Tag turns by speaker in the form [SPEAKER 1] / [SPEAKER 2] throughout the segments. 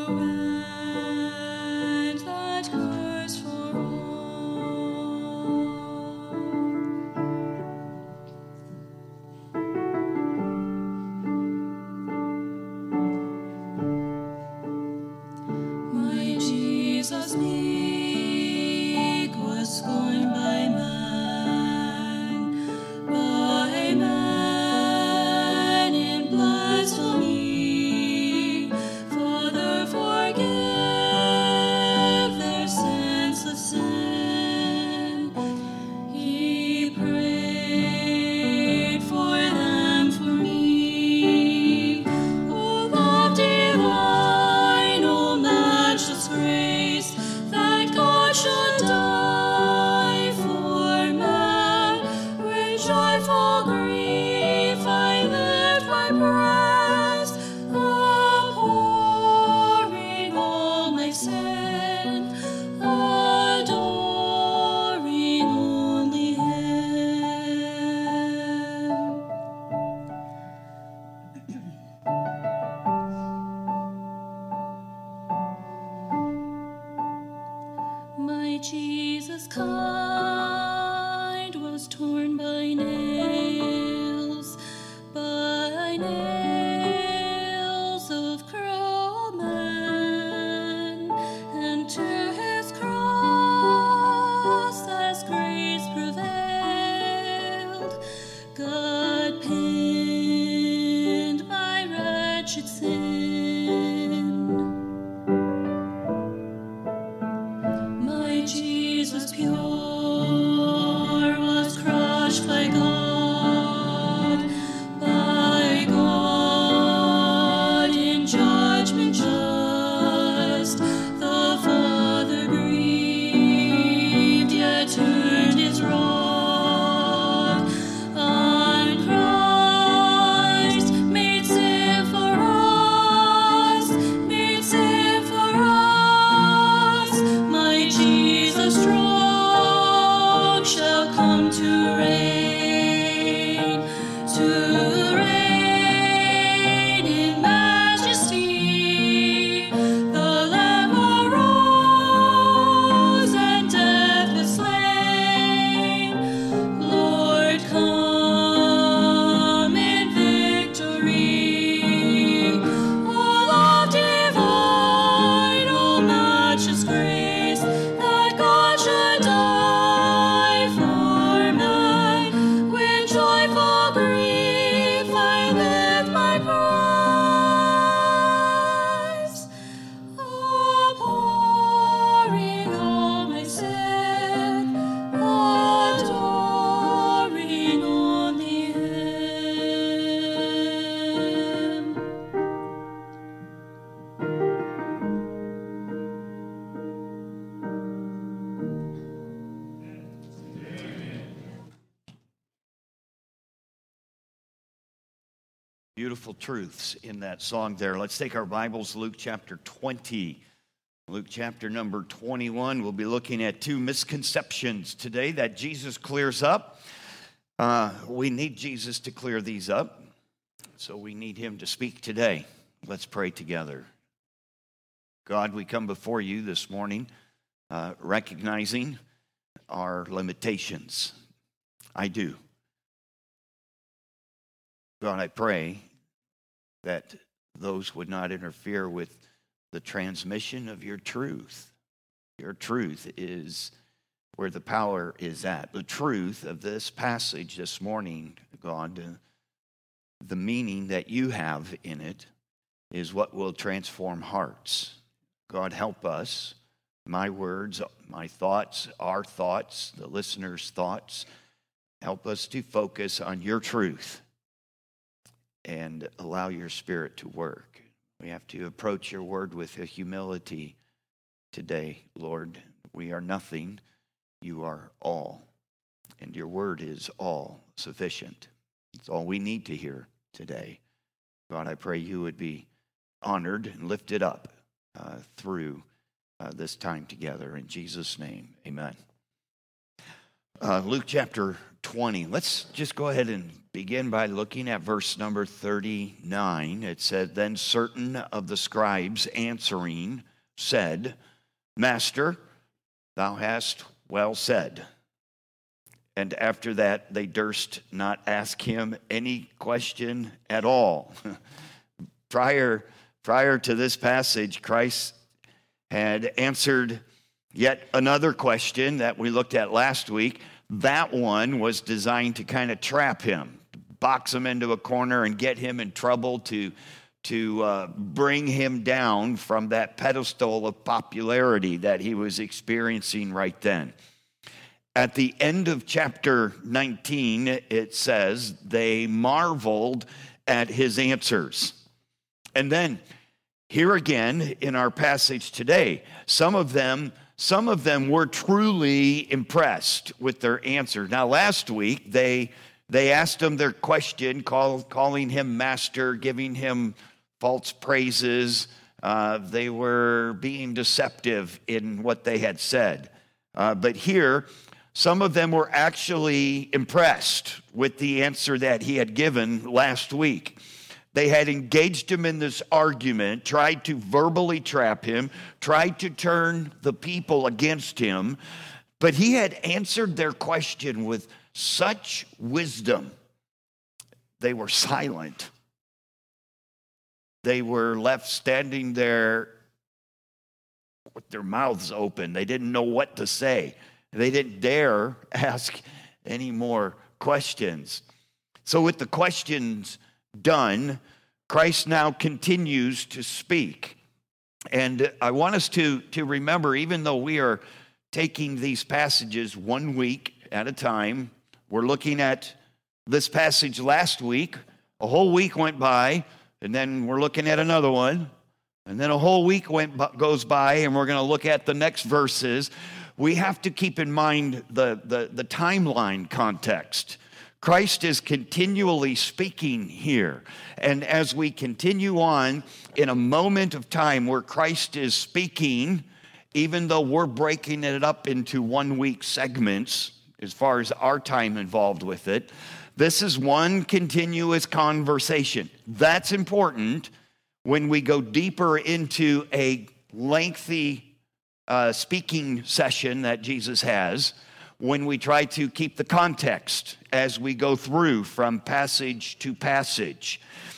[SPEAKER 1] rent that curse for all. My Jesus meek was scorned by man in blasphemy. Father, forgive their senseless sin. He prayed for them, for me. O love divine, O matchless grace, that God should die for man. With joyful grief I lift my breast, abhorring all my sin, adoring only Him. My Jesus kind was torn by nails of cruel men, and to His cross as grace prevailed, God pinned my wretched sin. My Jesus pure was crushed by God in judgment just. The Father grieved, yet turned His wrath on Christ, made sin for us, made sin for us. My Jesus strong shall come to reign in majesty. The Lamb arose and death was slain. Lord, come in victory. O love divine, O matchless grace, that God should die for man. With joyful grief I lift my prize, abhorring all my sin, adoring only Him.
[SPEAKER 2] Beautiful truths in that song there. Let's take our Bibles, Luke chapter 20. Luke chapter number 21. We'll be looking at two misconceptions today that Jesus clears up. We need Jesus to clear these up, so we need Him to speak today. Let's pray together. God, we come before you this morning recognizing our limitations. I do. God, I pray that those would not interfere with the transmission of your truth. Your truth is where the power is at. The truth of this passage this morning, God, the meaning that you have in it is what will transform hearts. God, help us, my words, my thoughts, our thoughts, the listeners' thoughts. Help us to focus on your truth and allow your Spirit to work. We have to approach your word with a humility today, Lord. We are nothing. You are all. And your word is all sufficient. It's all we need to hear today. God, I pray you would be honored and lifted up through this time together. In Jesus' name, amen. Luke chapter 20. Let's just go ahead and begin by looking at verse number 39. It said, "Then certain of the scribes answering said, 'Master, thou hast well said.' And after that, they durst not ask him any question at all." Prior to this passage, Christ had answered yet another question that we looked at last week. That one was designed to kind of trap him, box him into a corner and get him in trouble to bring him down from that pedestal of popularity that he was experiencing right then. At the end of chapter 19, it says, they marveled at his answers. And then here again in our passage today, some of them were truly impressed with their answer. Now, last week, they asked him their question, calling him master, giving him false praises. They were being deceptive in what they had said. But here, some of them were actually impressed with the answer that he had given last week. They had engaged him in this argument, tried to verbally trap him, tried to turn the people against him, but he had answered their question with such wisdom. They were silent. They were left standing there with their mouths open. They didn't know what to say. They didn't dare ask any more questions. So with the questions done, Christ now continues to speak. And I want us to remember, even though we are taking these passages 1 week at a time, we're looking at this passage last week, a whole week went by, and then we're looking at another one, and then a whole week goes by, and we're going to look at the next verses. We have to keep in mind the timeline context. Christ is continually speaking here. And as we continue on in a moment of time where Christ is speaking, even though we're breaking it up into 1 week segments as far as our time involved with it, this is one continuous conversation. That's important when we go deeper into a lengthy speaking session that Jesus has, when we try to keep the context as we go through from passage to passage.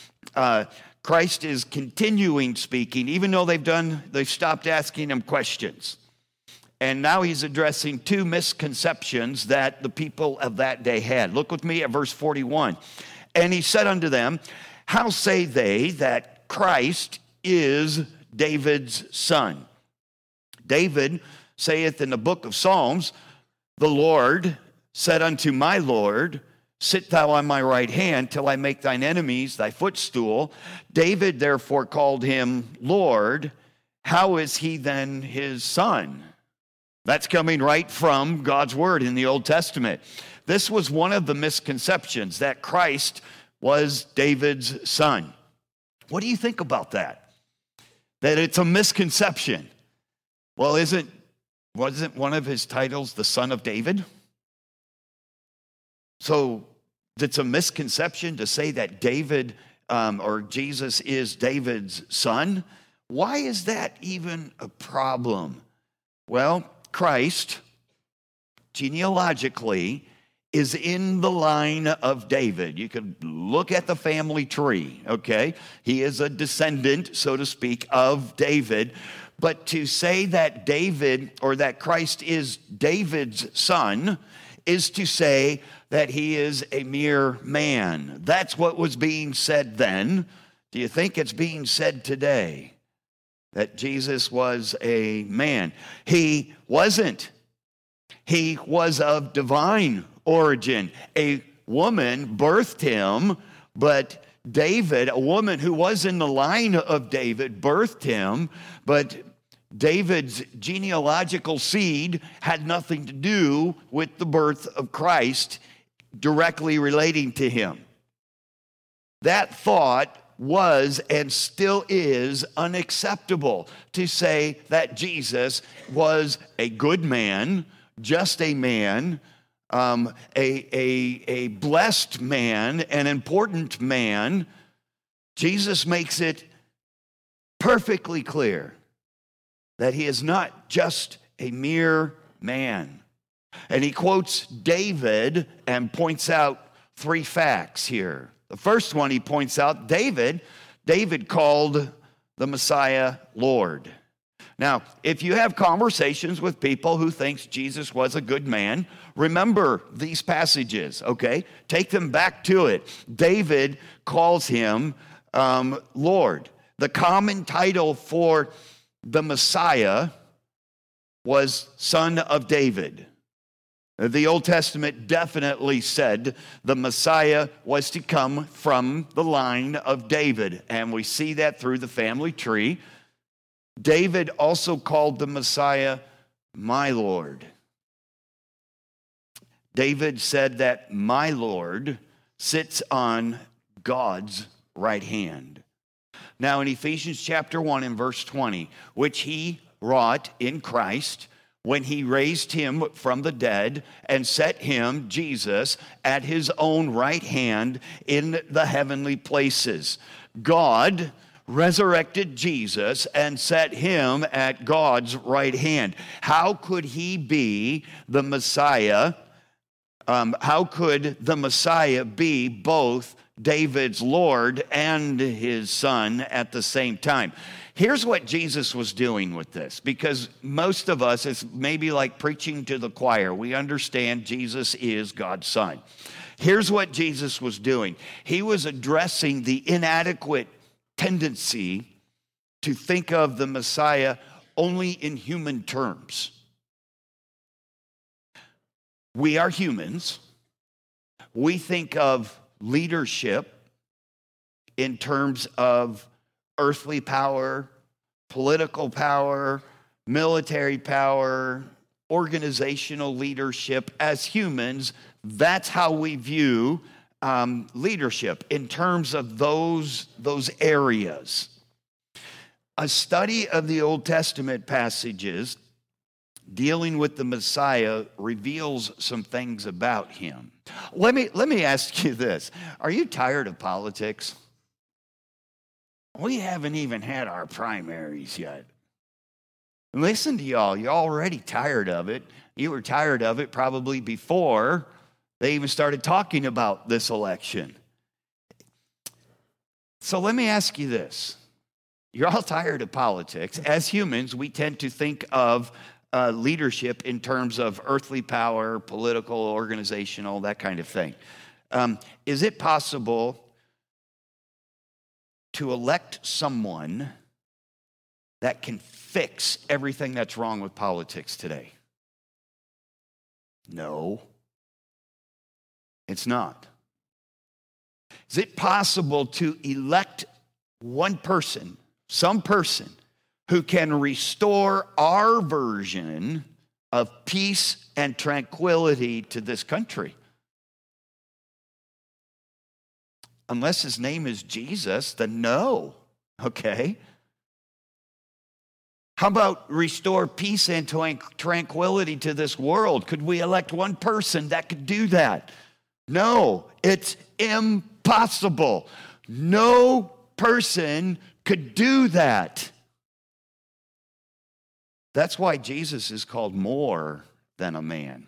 [SPEAKER 2] Christ is continuing speaking, even though they've stopped asking him questions. And now he's addressing two misconceptions that the people of that day had. Look with me at verse 41. "And he said unto them, How say they that Christ is David's son? David saith in the book of Psalms, The Lord said unto my Lord, Sit thou on my right hand till I make thine enemies thy footstool. David therefore called him Lord. How is he then his son?" That's coming right from God's word in the Old Testament. This was one of the misconceptions, that Christ was David's son. What do you think about that? That it's a misconception. Well, wasn't one of his titles the Son of David? So it's a misconception to say that David or Jesus is David's son. Why is that even a problem? Well, Christ, genealogically, is in the line of David. You can look at the family tree, okay? He is a descendant, so to speak, of David. But to say that David or that Christ is David's son is to say that he is a mere man. That's what was being said then. Do you think it's being said today? That Jesus was a man? He wasn't. He was of divine origin. A woman birthed him, but David, a woman who was in the line of David, birthed him, but David's genealogical seed had nothing to do with the birth of Christ directly relating to him. That thought was and still is unacceptable, to say that Jesus was a good man, just a man, a blessed man, an important man, Jesus makes it perfectly clear that he is not just a mere man. And he quotes David and points out three facts here. The first one he points out, David called the Messiah Lord. Now, if you have conversations with people who think Jesus was a good man, remember these passages, okay? Take them back to it. David calls him Lord. The common title for the Messiah was Son of David. The Old Testament definitely said the Messiah was to come from the line of David, and we see that through the family tree. David also called the Messiah my Lord. David said that my Lord sits on God's right hand. Now in Ephesians chapter 1 and verse 20, which he wrought in Christ when he raised him from the dead and set him, Jesus, at his own right hand in the heavenly places. God resurrected Jesus and set him at God's right hand. How could he be the Messiah? How could the Messiah be both David's Lord and his son at the same time? Here's what Jesus was doing with this, because most of us, it's maybe like preaching to the choir. We understand Jesus is God's son. Here's what Jesus was doing. He was addressing the inadequate tendency to think of the Messiah only in human terms. We are humans. We think of leadership in terms of earthly power, political power, military power, organizational leadership. As humans, that's how we view leadership in terms of those areas. A study of the Old Testament passages dealing with the Messiah reveals some things about him. Let me ask you this. Are you tired of politics? We haven't even had our primaries yet. Listen to y'all. You're already tired of it. You were tired of it probably before they even started talking about this election. So let me ask you this. You're all tired of politics. As humans, we tend to think of leadership in terms of earthly power, political, organizational, that kind of thing. Is it possible to elect someone that can fix everything that's wrong with politics today? No, it's not. Is it possible to elect one person, some person, who can restore our version of peace and tranquility to this country? Unless his name is Jesus, then no, okay? How about restore peace and tranquility to this world? Could we elect one person that could do that? No, it's impossible. No person could do that. That's why Jesus is called more than a man.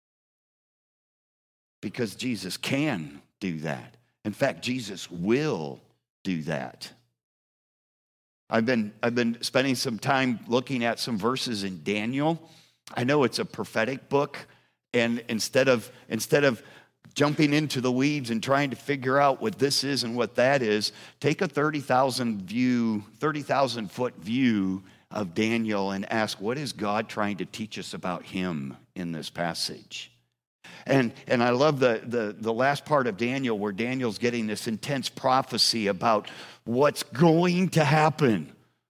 [SPEAKER 2] Because Jesus can do that. In fact, Jesus will do that. I've been spending some time looking at some verses in Daniel. I know it's a prophetic book, and instead of jumping into the weeds and trying to figure out what this is and what that is, take a 30,000 foot view of Daniel and ask, what is God trying to teach us about him in this passage? And I love the last part of Daniel where Daniel's getting this intense prophecy about what's going to happen.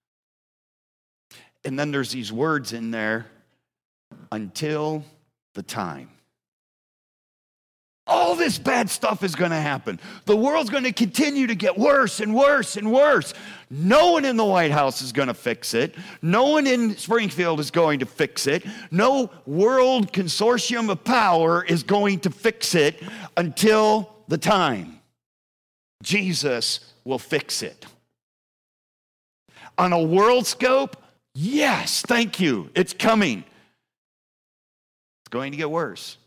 [SPEAKER 2] And then there's these words in there, until the time. All this bad stuff is going to happen. The world's going to continue to get worse and worse and worse. No one in the White House is going to fix it. No one in Springfield is going to fix it. No world consortium of power is going to fix it until the time Jesus will fix it. On a world scope, yes, thank you. It's coming. It's going to get worse.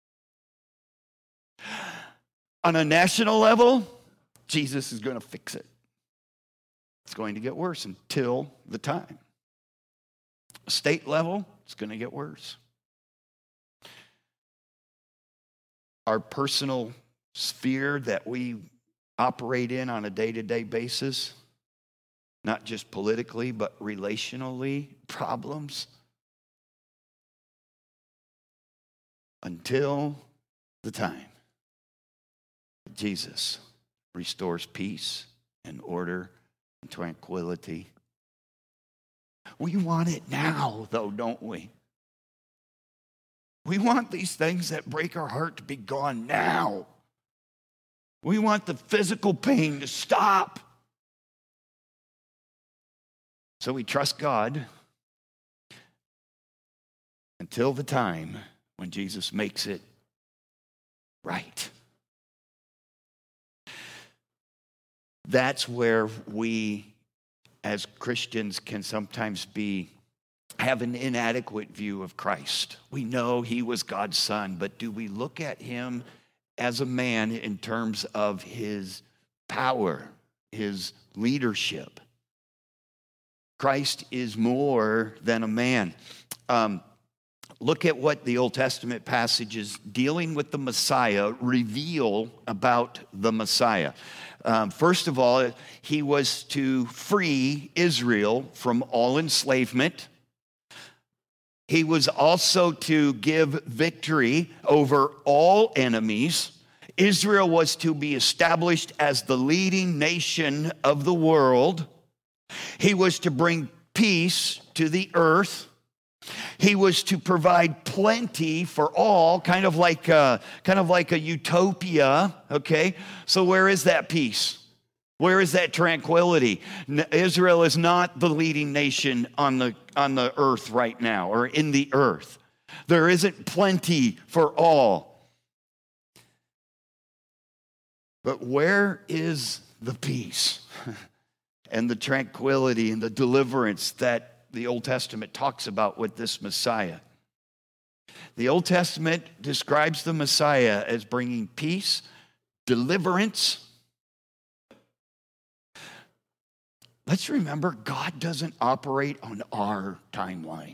[SPEAKER 2] On a national level, Jesus is going to fix it. It's going to get worse until the time. State level, it's going to get worse. Our personal sphere that we operate in on a day-to-day basis, not just politically, but relationally, problems. Until the time Jesus restores peace and order and tranquility. We want it now, though, don't we? We want these things that break our heart to be gone now. We want the physical pain to stop. So we trust God until the time when Jesus makes it right. That's where we, as Christians, can sometimes have an inadequate view of Christ. We know he was God's son, but do we look at him as a man in terms of his power, his leadership? Christ is more than a man. Look at what the Old Testament passages dealing with the Messiah reveal about the Messiah. First of all, he was to free Israel from all enslavement. He was also to give victory over all enemies. Israel was to be established as the leading nation of the world. He was to bring peace to the earth. He was to provide plenty for all, kind of like a utopia, okay? So where is that peace? Where is that tranquility? Israel is not the leading nation on the earth right now, or in the earth. There isn't plenty for all. But where is the peace and the tranquility and the deliverance that the Old Testament talks about with this Messiah? The Old Testament describes the Messiah as bringing peace, deliverance. Let's remember, God doesn't operate on our timeline.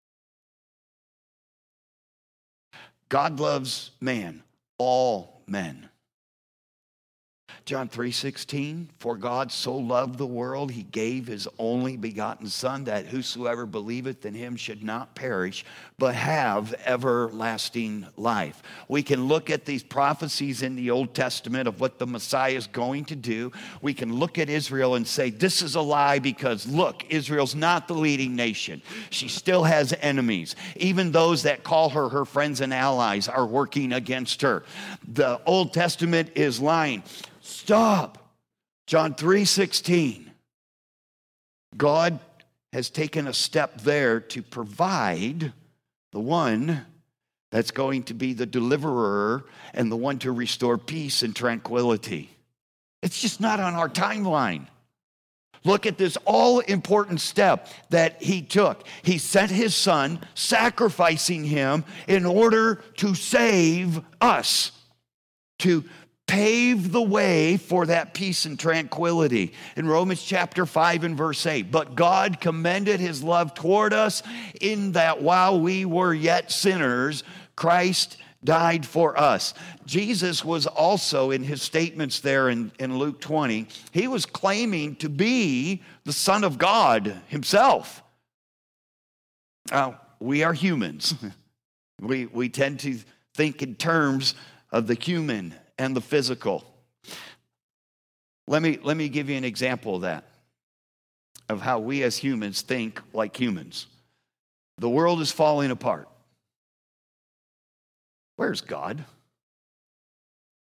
[SPEAKER 2] God loves man, all men. John 3:16, for God so loved the world, he gave his only begotten Son, that whosoever believeth in him should not perish, but have everlasting life. We can look at these prophecies in the Old Testament of what the Messiah is going to do. We can look at Israel and say, this is a lie because, look, Israel's not the leading nation. She still has enemies. Even those that call her her friends and allies are working against her. The Old Testament is lying. Stop. John 3:16. God has taken a step there to provide the one that's going to be the deliverer and the one to restore peace and tranquility. It's just not on our timeline. Look at this all-important step that he took. He sent his son, sacrificing him in order to save us, to pave the way for that peace and tranquility. In Romans chapter 5 and verse 8, but God commended his love toward us in that while we were yet sinners, Christ died for us. Jesus was also, in his statements there in Luke 20, he was claiming to be the Son of God himself. Now, we are humans. We tend to think in terms of the human and the physical. Let me give you an example of that, of how we as humans think like humans. The world is falling apart. Where's God?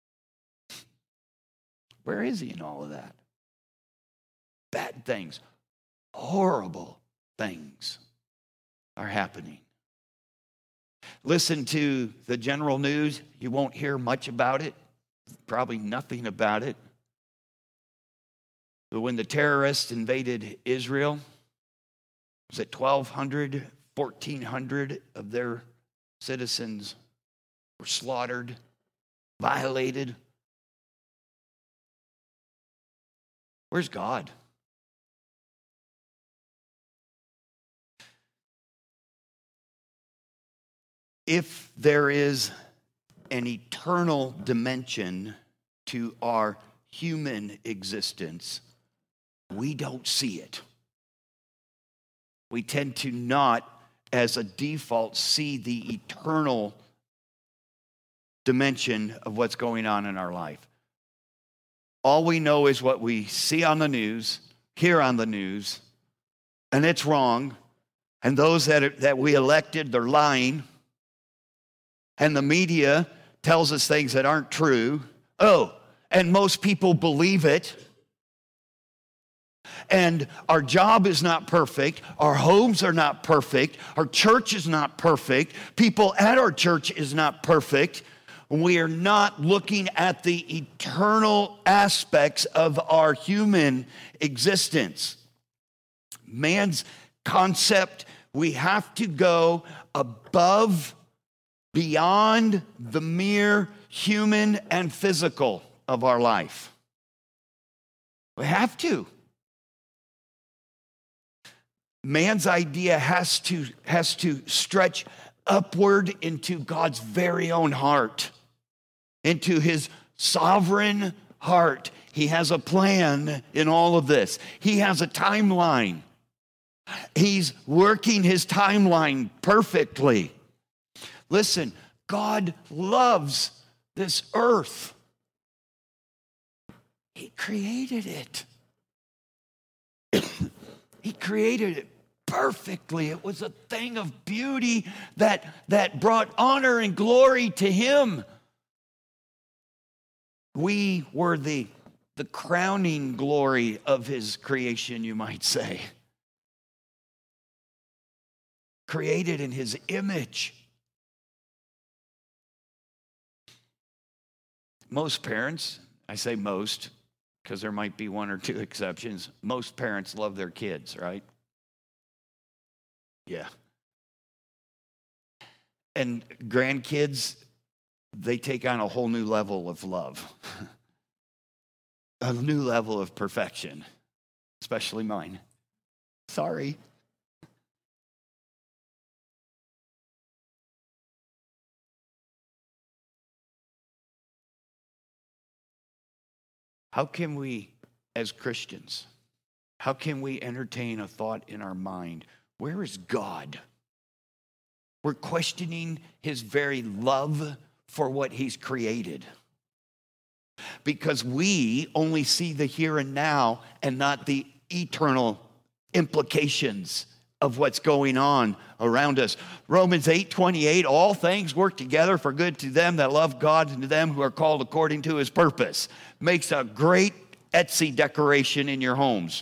[SPEAKER 2] Where is he in all of that? Bad things, horrible things are happening. Listen to the general news. You won't hear much about it, probably nothing about it. But when the terrorists invaded Israel, was it 1,200, 1,400 of their citizens were slaughtered, violated? Where's God? If there is an eternal dimension to our human existence, we don't see it. We tend to not, as a default, see the eternal dimension of what's going on in our life. All we know is what we see on the news, hear on the news, and it's wrong. And those that we elected, they're lying. And the media tells us things that aren't true. Oh, and most people believe it. And our job is not perfect. Our homes are not perfect. Our church is not perfect. People at our church is not perfect. We are not looking at the eternal aspects of our human existence. Man's concept, we have to go above, beyond the mere human and physical of our life. We have to. Man's idea has to stretch upward into God's very own heart, into his sovereign heart. He has a plan in all of this. He has a timeline. He's working his timeline perfectly. Listen, God loves this earth. He created it. He created it perfectly. It was a thing of beauty that brought honor and glory to him. We were the crowning glory of his creation, you might say. Created in his image. Most parents, I say most, because there might be one or two exceptions, most parents love their kids, right? Yeah. And grandkids, they take on a whole new level of love, a new level of perfection, especially mine. Sorry. How can we, as Christians, how can we entertain a thought in our mind? Where is God? We're questioning his very love for what he's created. Because we only see the here and now and not the eternal implications of what's going on around us. Romans 8:28, all things work together for good to them that love God and to them who are called according to his purpose. Makes a great Etsy decoration in your homes.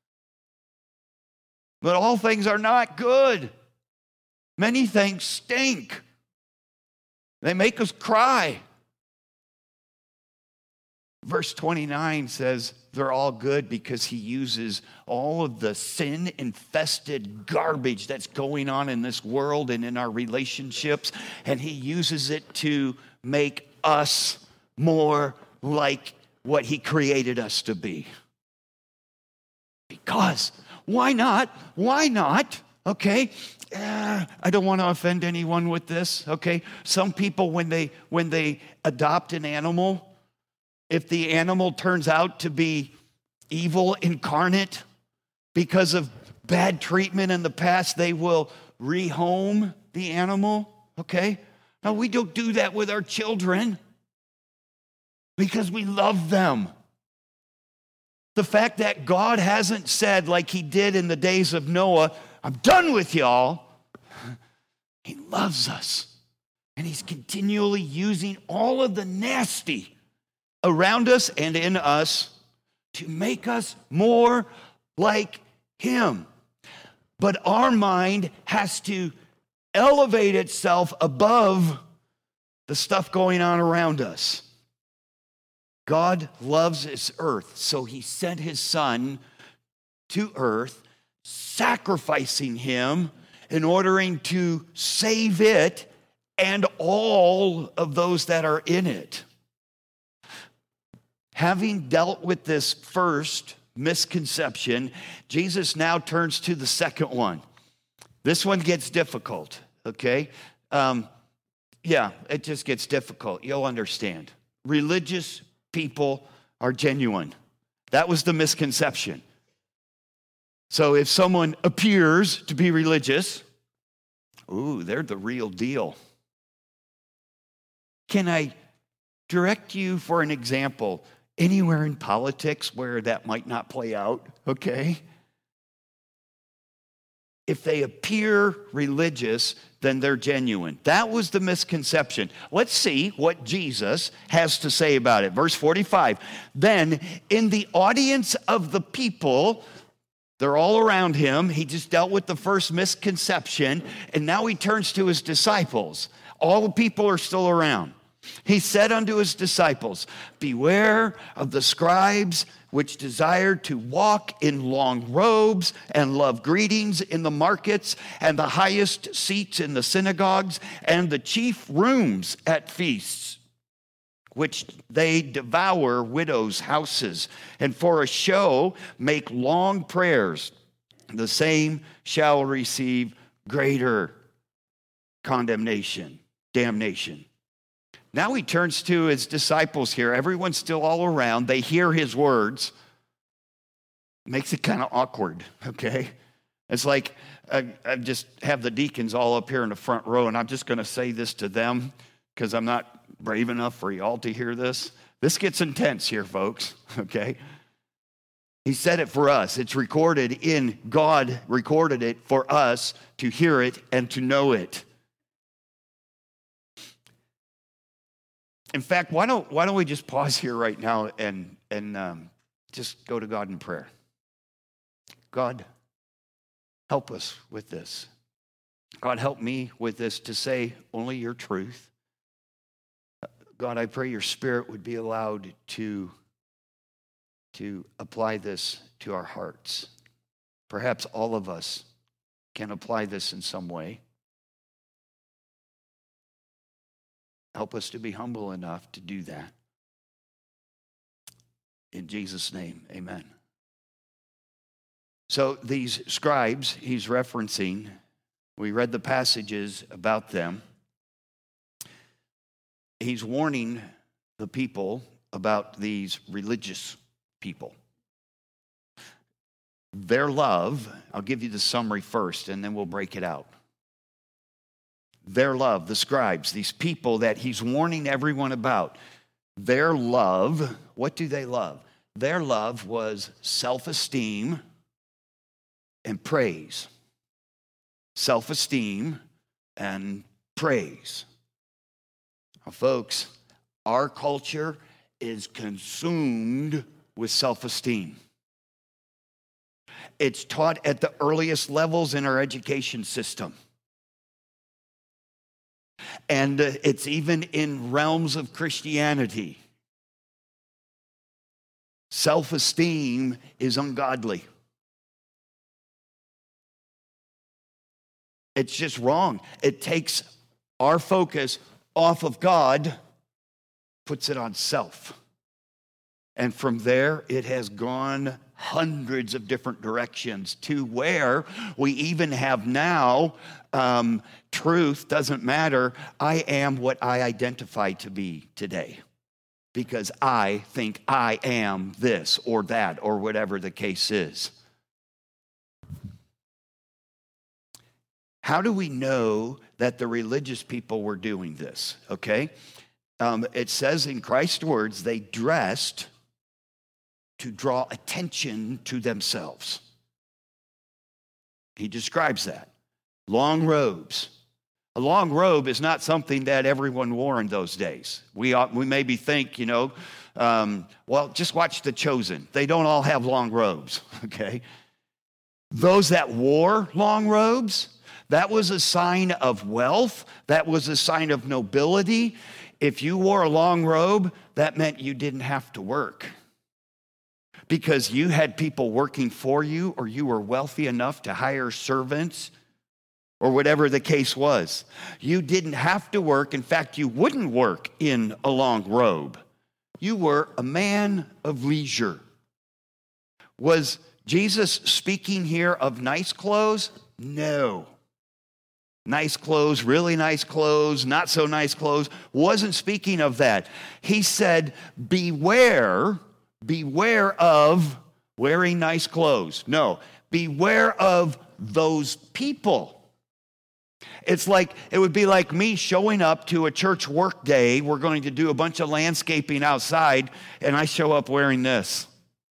[SPEAKER 2] But all things are not good. Many things stink. They make us cry. Verse 29 says they're all good because he uses all of the sin-infested garbage that's going on in this world and in our relationships, and he uses it to make us more like what he created us to be. Because, why not? Why not? Okay, I don't want to offend anyone with this, okay? Some people, when they adopt an animal, if the animal turns out to be evil incarnate because of bad treatment in the past, they will rehome the animal, okay? Now, we don't do that with our children because we love them. The fact that God hasn't said, like he did in the days of Noah, I'm done with y'all. He loves us. And he's continually using all of the nasty around us and in us to make us more like him. But our mind has to elevate itself above the stuff going on around us. God loves his earth, so he sent his son to earth, sacrificing him in order to save it and all of those that are in it. Having dealt with this first misconception, Jesus now turns to the second one. This one gets difficult, okay? It just gets difficult. You'll understand. Religious people are genuine. That was the misconception. So if someone appears to be religious, they're the real deal. Can I direct you for an example anywhere in politics where that might not play out, okay? If they appear religious, then they're genuine. That was the misconception. Let's see what Jesus has to say about it. Verse 45, then in the audience of the people, they're all around him. He just dealt with the first misconception, and now he turns to his disciples. All the people are still around. He said unto his disciples, beware of the scribes which desire to walk in long robes and love greetings in the markets and the highest seats in the synagogues and the chief rooms at feasts, which they devour widows' houses, and for a show make long prayers. The same shall receive greater damnation. Now he turns to his disciples here. Everyone's still all around. They hear his words. Makes it kind of awkward, okay? It's like I just have the deacons all up here in the front row, and I'm just going to say this to them because I'm not brave enough for y'all to hear this. This gets intense here, folks, okay? He said it for us. It's recorded in God, recorded it for us to hear it and to know it. In fact, why don't we just pause here right now and just go to God in prayer? God, help us with this. God, help me with this to say only your truth. God, I pray your Spirit would be allowed to apply this to our hearts. Perhaps all of us can apply this in some way. Help us to be humble enough to do that. In Jesus' name, amen. So these scribes he's referencing, we read the passages about them. He's warning the people about these religious people. Their love, I'll give you the summary first, and then we'll break it out. Their love, the scribes, these people that he's warning everyone about, their love, what do they love? Their love was self-esteem and praise. Self-esteem and praise. Now, folks, our culture is consumed with self-esteem. It's taught at the earliest levels in our education system. And it's even in realms of Christianity. Self-esteem is ungodly. It's just wrong. It takes our focus off of God, puts it on self. And from there, it has gone hundreds of different directions to where we even have now, truth doesn't matter. I am what I identify to be today because I think I am this or that or whatever the case is. How do we know that the religious people were doing this? Okay. It says in Christ's words, they dressed to draw attention to themselves. He describes that. Long robes. A long robe is not something that everyone wore in those days. We maybe think, well, just watch The Chosen. They don't all have long robes, okay? Those that wore long robes, that was a sign of wealth. That was a sign of nobility. If you wore a long robe, that meant you didn't have to work because you had people working for you, or you were wealthy enough to hire servants, or whatever the case was. You didn't have to work. In fact, you wouldn't work in a long robe. You were a man of leisure. Was Jesus speaking here of nice clothes? No. Nice clothes, really nice clothes, not so nice clothes. Wasn't speaking of that. He said, beware of wearing nice clothes. No, beware of those people. It would be like me showing up to a church work day. We're going to do a bunch of landscaping outside, and I show up wearing this.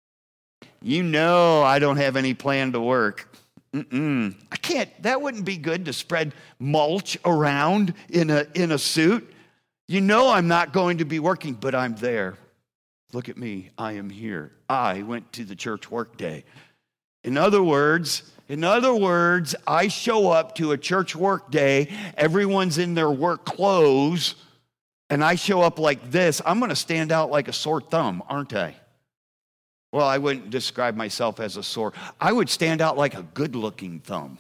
[SPEAKER 2] I don't have any plan to work. I can't. That wouldn't be good to spread mulch around in a suit. I'm not going to be working, but I'm there. Look at me. I am here. I went to the church work day. In other words, I show up to a church work day. Everyone's in their work clothes, and I show up like this. I'm going to stand out like a sore thumb, aren't I? Well, I wouldn't describe myself as a sore. I would stand out like a good-looking thumb.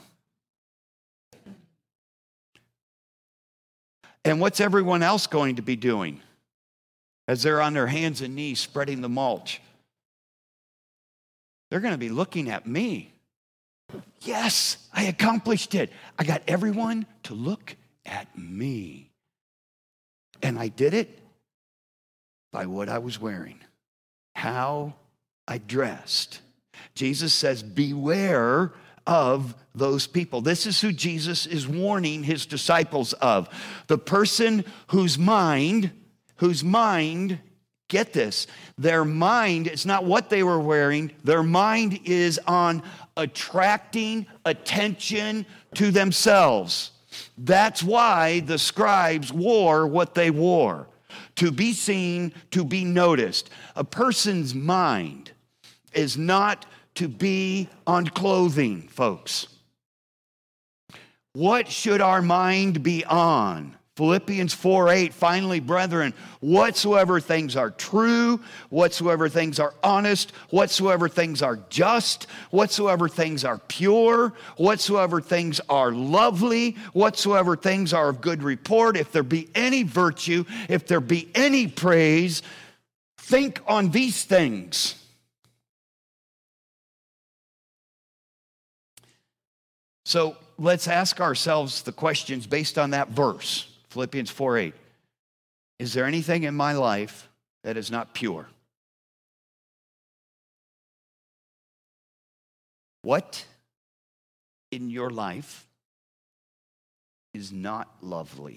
[SPEAKER 2] And what's everyone else going to be doing as they're on their hands and knees spreading the mulch? They're going to be looking at me. Yes, I accomplished it. I got everyone to look at me. And I did it by what I was wearing, how I dressed. Jesus says, beware of those people. This is who Jesus is warning his disciples of. The person whose mind, get this, their mind, it's not what they were wearing, their mind is on attracting attention to themselves. That's why the scribes wore what they wore, to be seen, to be noticed. A person's mind is not to be on clothing, folks. What should our mind be on? Philippians 4:8, finally, brethren, whatsoever things are true, whatsoever things are honest, whatsoever things are just, whatsoever things are pure, whatsoever things are lovely, whatsoever things are of good report, if there be any virtue, if there be any praise, think on these things. So let's ask ourselves the questions based on that verse. Philippians 4:8. Is there anything in my life that is not pure? What in your life is not lovely?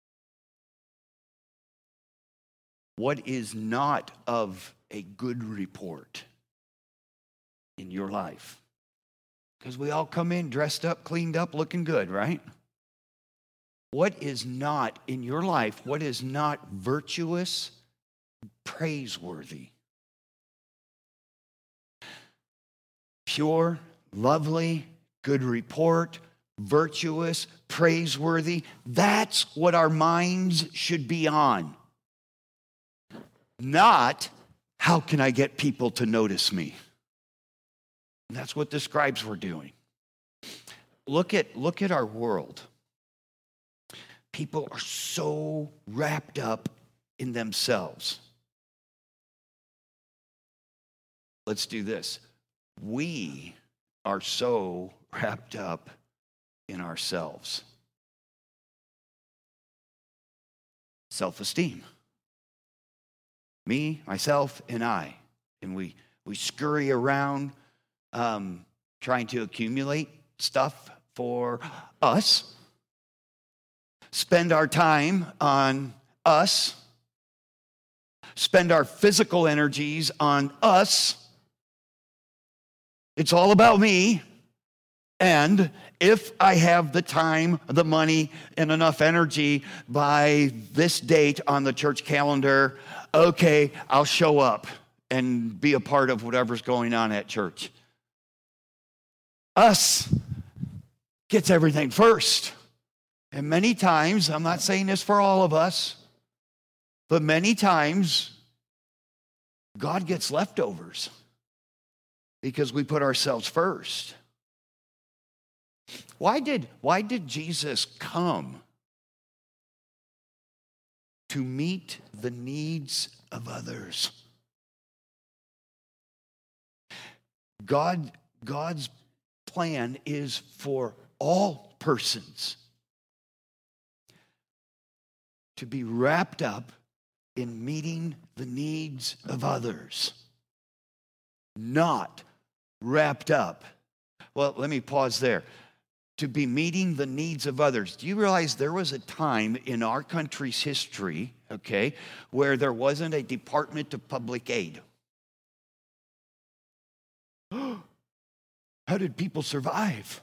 [SPEAKER 2] What is not of a good report in your life? Because we all come in dressed up, cleaned up, looking good, right? What is not in your life, what is not virtuous, praiseworthy? Pure, lovely, good report, virtuous, praiseworthy. That's what our minds should be on. Not, how can I get people to notice me? And that's what the scribes were doing. Look at our world. People are so wrapped up in themselves. Let's do this. We are so wrapped up in ourselves. Self-esteem. Me, myself, and I. And we scurry around trying to accumulate stuff for us. Spend our time on us. Spend our physical energies on us. It's all about me. And if I have the time, the money, and enough energy by this date on the church calendar, okay, I'll show up and be a part of whatever's going on at church. Us gets everything first. And many times, I'm not saying this for all of us, but many times, God gets leftovers because we put ourselves first. Why did Jesus come? To meet the needs of others. God's plan is for all persons to be wrapped up in meeting the needs of others, not wrapped up. Well, let me pause there. To be meeting the needs of others. Do you realize there was a time in our country's history, okay, where there wasn't a Department of Public Aid? How did people survive?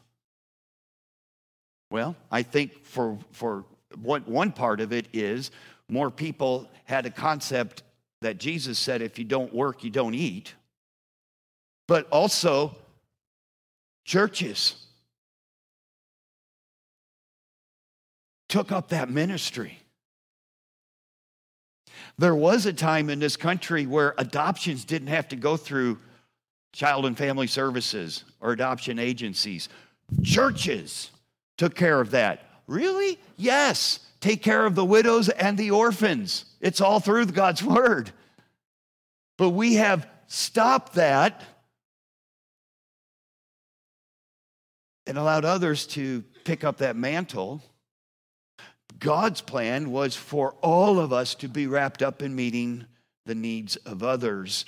[SPEAKER 2] Well, I think for one part of it is more people had a concept that Jesus said, if you don't work, you don't eat. But also, churches took up that ministry. There was a time in this country where adoptions didn't have to go through Child and Family Services or adoption agencies. Churches took care of that. Really? Yes. Take care of the widows and the orphans. It's all through God's word. But we have stopped that and allowed others to pick up that mantle. God's plan was for all of us to be wrapped up in meeting the needs of others,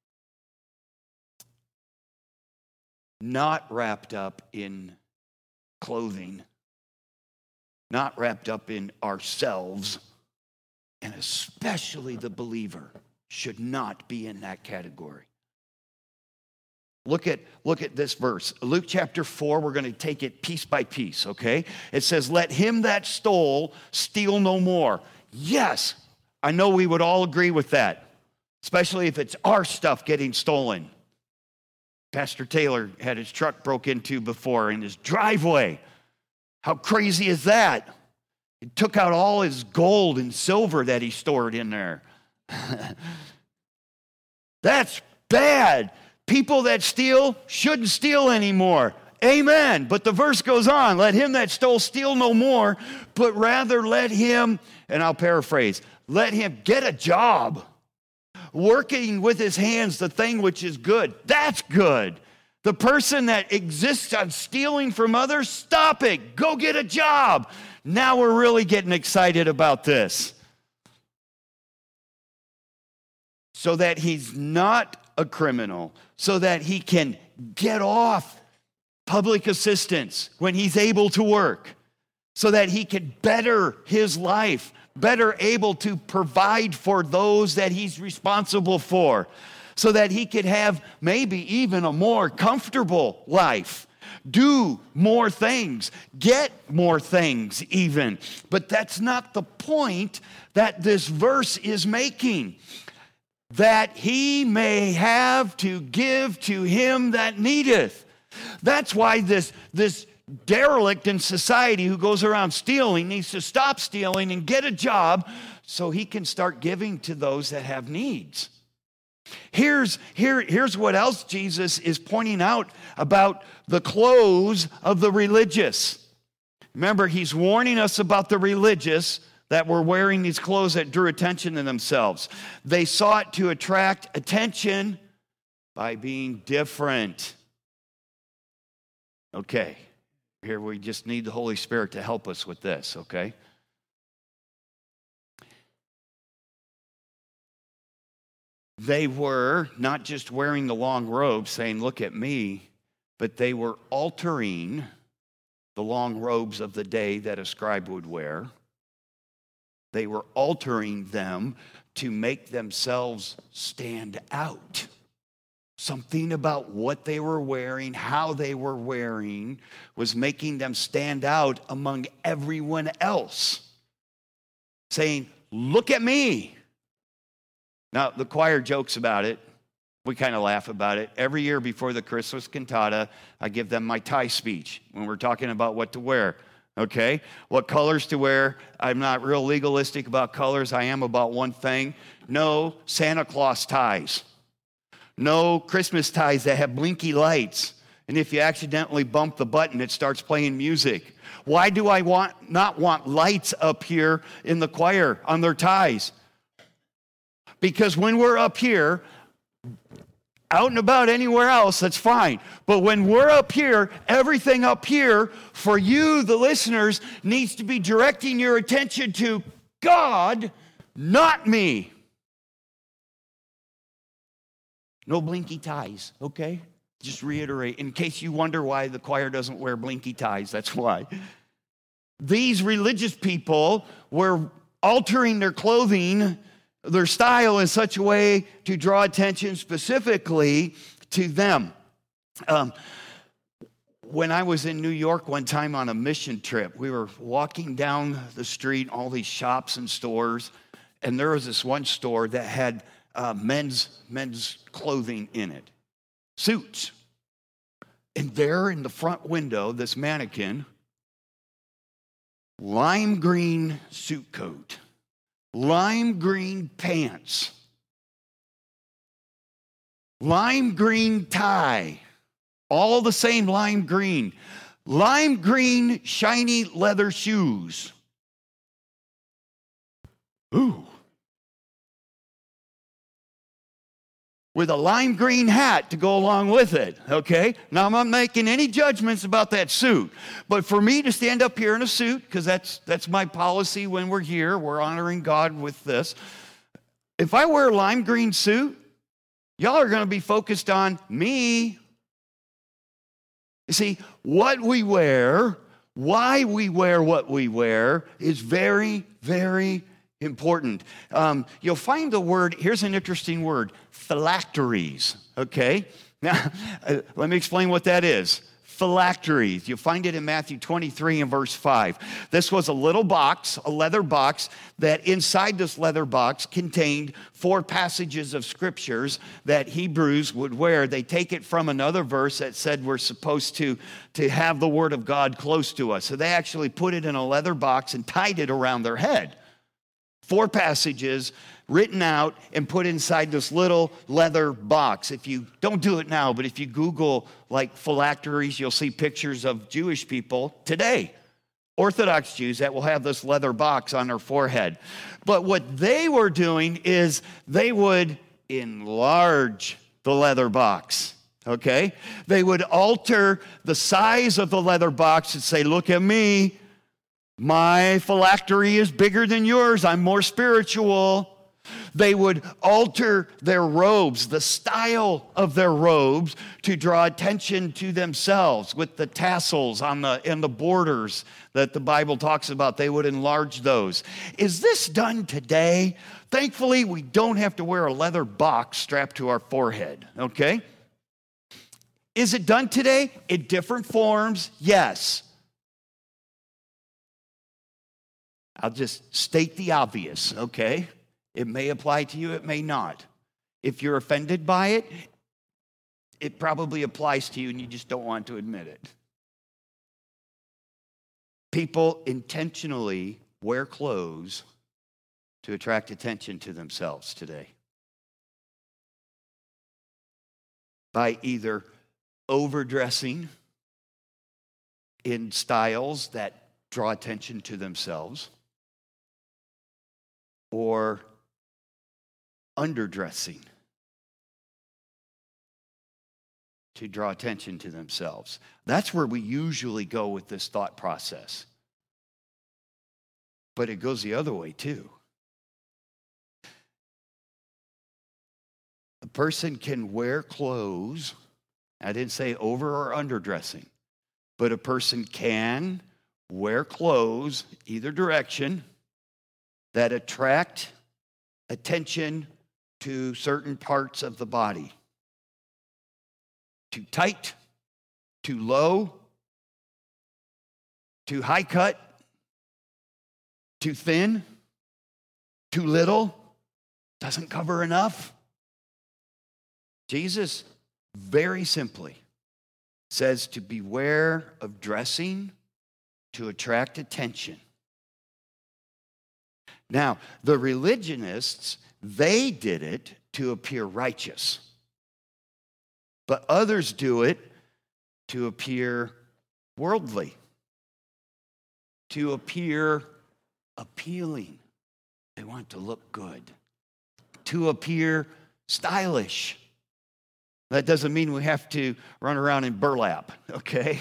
[SPEAKER 2] not wrapped up in clothing, not wrapped up in ourselves, and especially the believer should not be in that category. Look at this verse. Luke chapter 4, we're going to take it piece by piece, okay? It says, let him that stole steal no more. Yes, I know we would all agree with that, especially if it's our stuff getting stolen. Pastor Taylor had his truck broke into before in his driveway. How crazy is that? He took out all his gold and silver that he stored in there. That's bad. People that steal shouldn't steal anymore. Amen. But the verse goes on, let him that stole steal no more, but rather let him, and I'll paraphrase, let him get a job, working with his hands the thing which is good. That's good. The person that exists on stealing from others, stop it. Go get a job. Now we're really getting excited about this. So that he's not a criminal, so that he can get off public assistance when he's able to work, so that he can better his life, better able to provide for those that he's responsible for, so that he could have maybe even a more comfortable life, do more things, get more things even. But that's not the point that this verse is making. That he may have to give to him that needeth. That's why this derelict in society who goes around stealing needs to stop stealing and get a job so he can start giving to those that have needs. Here's what else Jesus is pointing out about the clothes of the religious. Remember, he's warning us about the religious that were wearing these clothes that drew attention to themselves. They sought to attract attention by being different. Okay, here we just need the Holy Spirit to help us with this, okay? They were not just wearing the long robes saying, look at me, but they were altering the long robes of the day that a scribe would wear. They were altering them to make themselves stand out Something about what they were wearing, how they were wearing, was making them stand out among everyone else, saying, look at me. Now, the choir jokes about it. We kind of laugh about it. Every year before the Christmas cantata, I give them my tie speech when we're talking about what to wear. Okay? What colors to wear. I'm not real legalistic about colors. I am about one thing. No Santa Claus ties. No Christmas ties that have blinky lights. And if you accidentally bump the button, it starts playing music. Why do I not want lights up here in the choir on their ties? Because when we're up here, out and about anywhere else, that's fine. But when we're up here, everything up here for you, the listeners, needs to be directing your attention to God, not me. No blinky ties, okay? Just reiterate, in case you wonder why the choir doesn't wear blinky ties, that's why. These religious people were altering their clothing, their style in such a way to draw attention specifically to them. When I was in New York one time on a mission trip, we were walking down the street, all these shops and stores, and there was this one store that had men's clothing in it, suits. And there in the front window, this mannequin, lime green suit coat, lime green pants, lime green tie, all the same lime green shiny leather shoes. Ooh. With a lime green hat to go along with it, okay? Now, I'm not making any judgments about that suit, but for me to stand up here in a suit, because that's my policy when we're here, we're honoring God with this. If I wear a lime green suit, y'all are going to be focused on me. You see, what we wear, why we wear what we wear is very, very important. You'll find the word, here's an interesting word, phylacteries, okay? Now, let me explain what that is. Phylacteries. You'll find it in Matthew 23 and verse 5. This was a little box, a leather box, that inside this leather box contained 4 passages of scriptures that Hebrews would wear. They take it from another verse that said we're supposed to have the word of God close to us. So they actually put it in a leather box and tied it around their head. 4 passages written out and put inside this little leather box. If you don't do it now, but if you Google like phylacteries, you'll see pictures of Jewish people today, Orthodox Jews that will have this leather box on their forehead. But what they were doing is they would enlarge the leather box. Okay? They would alter the size of the leather box and say, look at me. My phylactery is bigger than yours. I'm more spiritual. They would alter their robes, the style of their robes, to draw attention to themselves with the tassels and the borders that the Bible talks about. They would enlarge those. Is this done today? Thankfully, we don't have to wear a leather box strapped to our forehead, okay? Is it done today? In different forms, yes. I'll just state the obvious, okay? It may apply to you, it may not. If you're offended by it, it probably applies to you and you just don't want to admit it. People intentionally wear clothes to attract attention to themselves today. By either overdressing in styles that draw attention to themselves, or underdressing to draw attention to themselves. That's where we usually go with this thought process. But it goes the other way too. A person can wear clothes, I didn't say over or underdressing, but a person can wear clothes, either direction, that attract attention to certain parts of the body. too tight, too low, too high cut, too thin, too little, doesn't cover enough. Jesus very simply says to beware of dressing to attract attention. Now, the religionists, they did it to appear righteous. But others do it to appear worldly, to appear appealing. They want to look good, to appear stylish. That doesn't mean we have to run around in burlap, okay?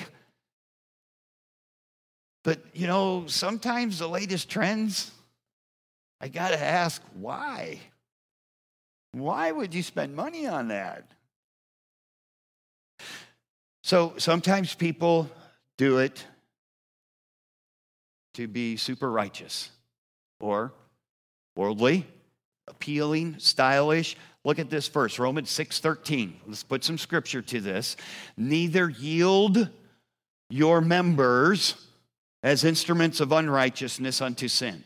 [SPEAKER 2] But, sometimes the latest trends, I got to ask, why? Why would you spend money on that? So sometimes people do it to be super righteous or worldly, appealing, stylish. Look at this verse, Romans 6:13. Let's put some scripture to this. Neither yield your members as instruments of unrighteousness unto sin,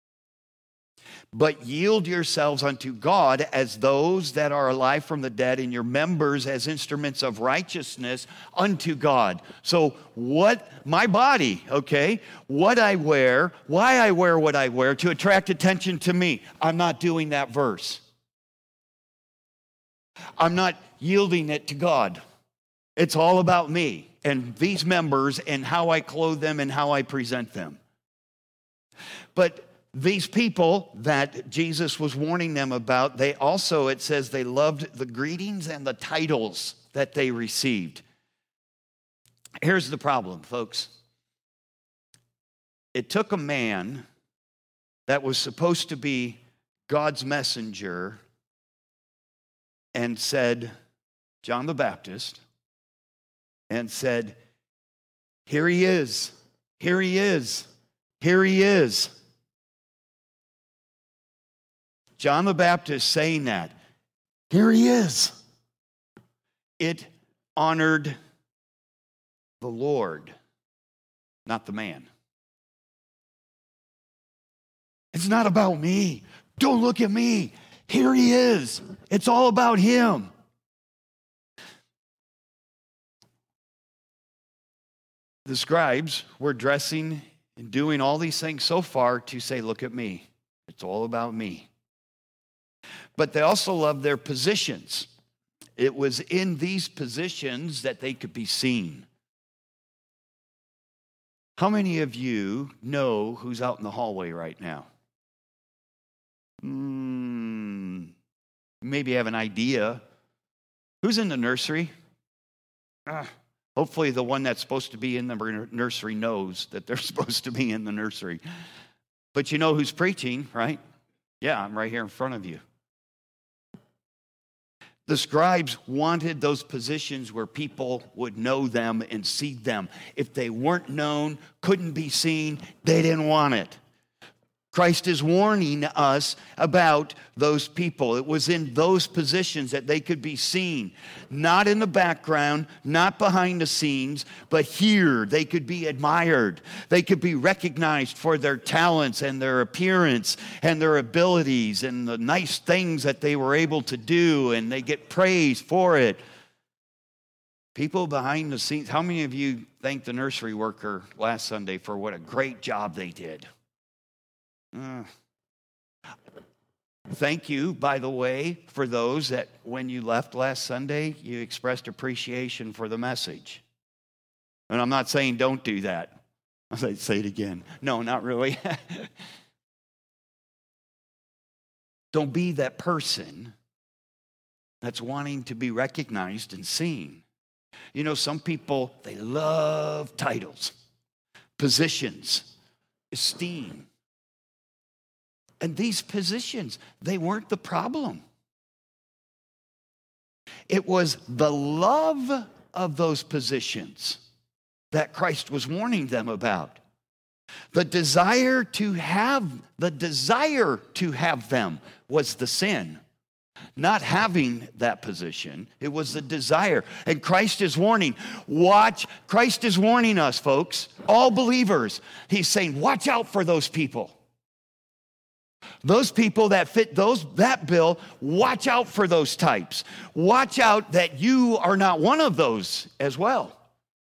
[SPEAKER 2] but yield yourselves unto God as those that are alive from the dead, and your members as instruments of righteousness unto God. So my body, okay, what I wear, why I wear what I wear, to attract attention to me. I'm not doing that verse. I'm not yielding it to God. It's all about me and these members and how I clothe them and how I present them. But these people that Jesus was warning them about, they also, it says, they loved the greetings and the titles that they received. Here's the problem, folks. It took a man that was supposed to be God's messenger and said, John the Baptist, and said, here he is, here he is, here he is. John the Baptist saying that, here he is. It honored the Lord, not the man. It's not about me. Don't look at me. Here he is. It's all about him. The scribes were dressing and doing all these things so far to say, look at me. It's all about me. But they also loved their positions. It was in these positions that they could be seen. How many of you know who's out in the hallway right now? Maybe have an idea. Who's in the nursery? Hopefully the one that's supposed to be in the nursery knows that they're supposed to be in the nursery. But you know who's preaching, right? Yeah, I'm right here in front of you. The scribes wanted those positions where people would know them and see them. If they weren't known, couldn't be seen, they didn't want it. Christ is warning us about those people. It was in those positions that they could be seen. Not in the background, not behind the scenes, but here they could be admired. They could be recognized for their talents and their appearance and their abilities and the nice things that they were able to do, and they get praised for it. People behind the scenes. How many of you thanked the nursery worker last Sunday for what a great job they did? Thank you, by the way, for those that when you left last Sunday, you expressed appreciation for the message. And I'm not saying don't do that. I'll say it again. No, not really. Don't be that person that's wanting to be recognized and seen. You know, some people, they love titles, positions, esteem. And these positions, they weren't the problem. It was the love of those positions that Christ was warning them about. The desire to have them was the sin. not having that position. It was the desire. And Christ is warning, watch. Christ is warning us, folks, all believers. He's saying, watch out for those people. Those people that fit that bill, watch out for those types. Watch out that you are not one of those as well.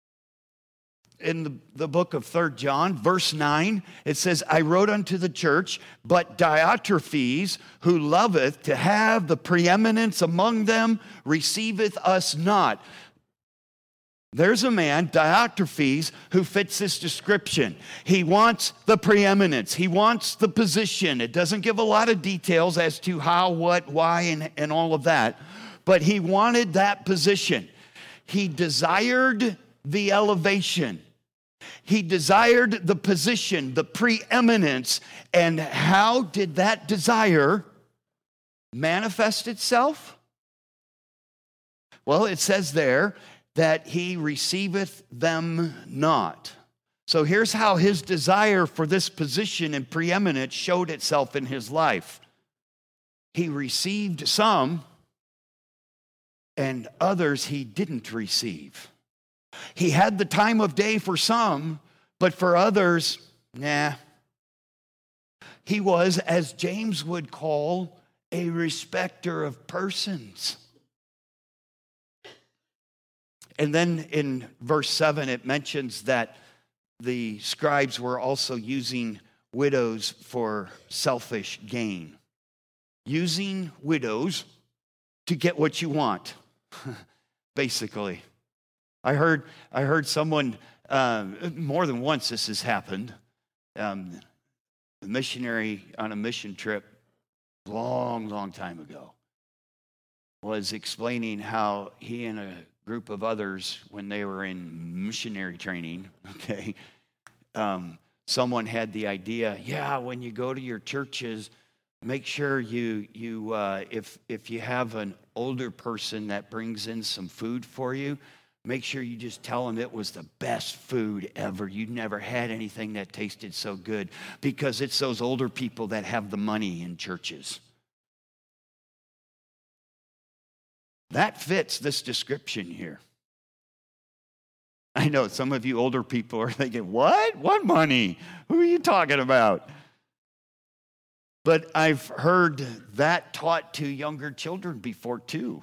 [SPEAKER 2] In the book of 3 John, verse 9, it says, I wrote unto the church, but Diotrephes, who loveth to have the preeminence among them, receiveth us not. There's a man, Diotrephes, who fits this description. He wants the preeminence. He wants the position. It doesn't give a lot of details as to how, what, why, and all of that. But he wanted that position. He desired the elevation. He desired the position, the preeminence. And how did that desire manifest itself? Well, it says there that he receiveth them not. So here's how his desire for this position and preeminence showed itself in his life. He received some, and others he didn't receive. He had the time of day for some, but for others, nah. He was, as James would call, a respecter of persons. And then in verse 7, it mentions that the scribes were also using widows for selfish gain. Using widows to get what you want, basically. I heard someone, more than once this has happened, a missionary on a mission trip long time ago was explaining how he and a group of others, when they were in missionary training, someone had the idea, when you go to your churches, make sure you if you have an older person that brings in some food for you, make sure you just tell them it was the best food ever. You never had anything that tasted so good, because it's those older people that have the money in churches. That fits this description here. I know some of you older people are thinking, what? What money? Who are you talking about? But I've heard that taught to younger children before too.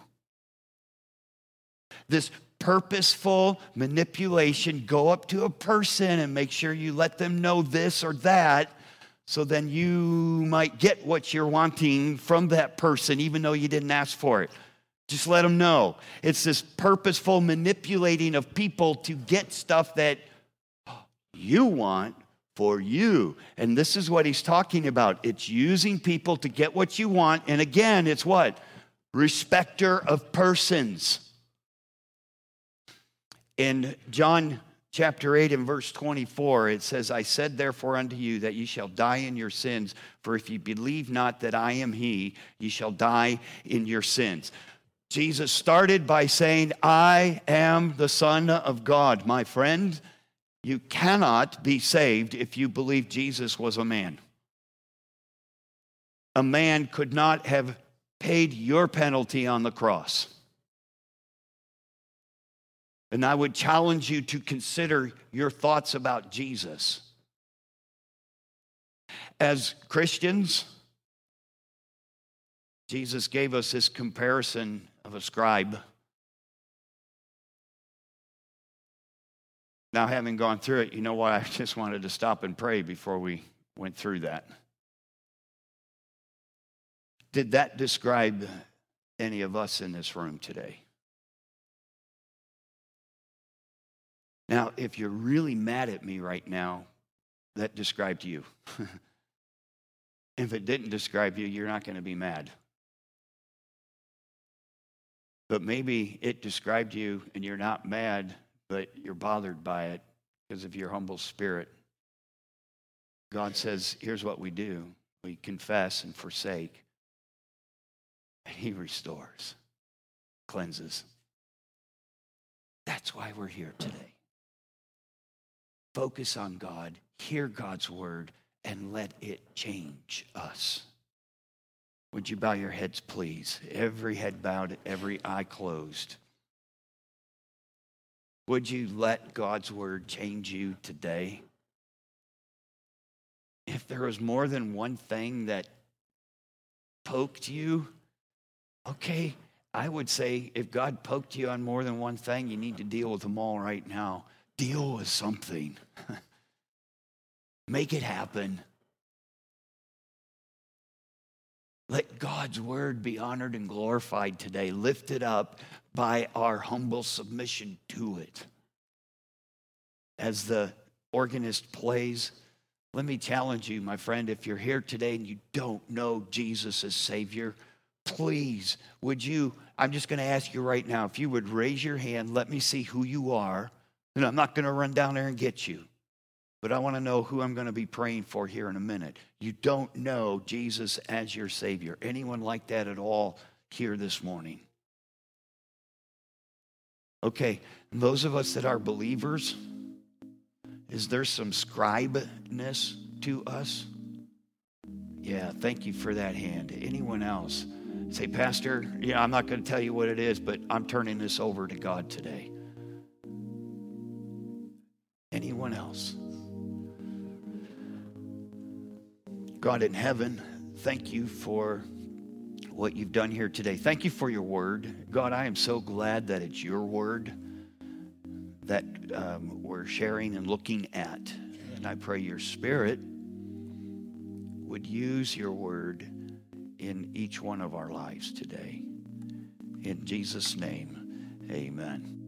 [SPEAKER 2] This purposeful manipulation, go up to a person and make sure you let them know this or that, so then you might get what you're wanting from that person, even though you didn't ask for it. Just let them know. It's this purposeful manipulating of people to get stuff that you want for you. And this is what he's talking about. It's using people to get what you want. And again, it's what? Respecter of persons. In John chapter 8 and verse 24, it says, I said therefore unto you that ye shall die in your sins, for if ye believe not that I am he, ye shall die in your sins. Jesus started by saying, I am the Son of God. My friend, you cannot be saved if you believe Jesus was a man. A man could not have paid your penalty on the cross. And I would challenge you to consider your thoughts about Jesus. As Christians, Jesus gave us this comparison of a scribe. Now, having gone through it, you know what? I just wanted to stop and pray before we went through that. Did that describe any of us in this room today? Now, if you're really mad at me right now, that described you. If it didn't describe you, you're not going to be mad. But maybe it described you and you're not mad, but you're bothered by it because of your humble spirit. God says, here's what we do. We confess and forsake. And he restores, cleanses. That's why we're here today. Focus on God, hear God's word, and let it change us. Would you bow your heads, please? Every head bowed, every eye closed. Would you let God's word change you today? If there was more than one thing that poked you, okay, I would say if God poked you on more than one thing, you need to deal with them all right now. Deal with something. Make it happen. Let God's word be honored and glorified today, lifted up by our humble submission to it. As the organist plays, let me challenge you, my friend, if you're here today and you don't know Jesus as Savior, please, would you, I'm just going to ask you right now, if you would raise your hand, let me see who you are. And I'm not going to run down there and get you, but I want to know who I'm going to be praying for here in a minute. You don't know Jesus as your Savior. Anyone like that at all here this morning? Okay, those of us that are believers, is there some scribeness to us? Yeah, thank you for that hand. Anyone else? Say, Pastor, I'm not going to tell you what it is, but I'm turning this over to God today. Anyone else? God in heaven, thank you for what you've done here today. Thank you for your word. God, I am so glad that it's your word that we're sharing and looking at. And I pray your Spirit would use your word in each one of our lives today. In Jesus' name, amen.